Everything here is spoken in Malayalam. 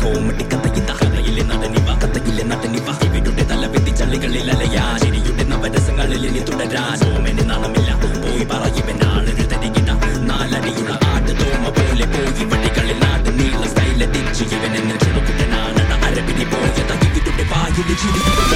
കോമഡി കഥയിത കഥയിലെ നടനിവ ഇവരുടെ തലവെത്തി ചള്ളികളിൽ അലയാ ശരിയുടെ നവരസങ്ങളിൽ ഇനി തുടരാൻ സോമന് നാണമില്ല പോയി പറയുവനാളൊരു തരികിട നാലടിയുള്ള ആട് തോമ പോലെ പോയി വടികളിൽ നാട് നീള സ്റ്റൈല തിരിച്ചു ഇവനെന്ന് ചുണക്കുട്ടനാണ് അരപിടി പോയത് ഇവരുടെ വായിൽ ചിരി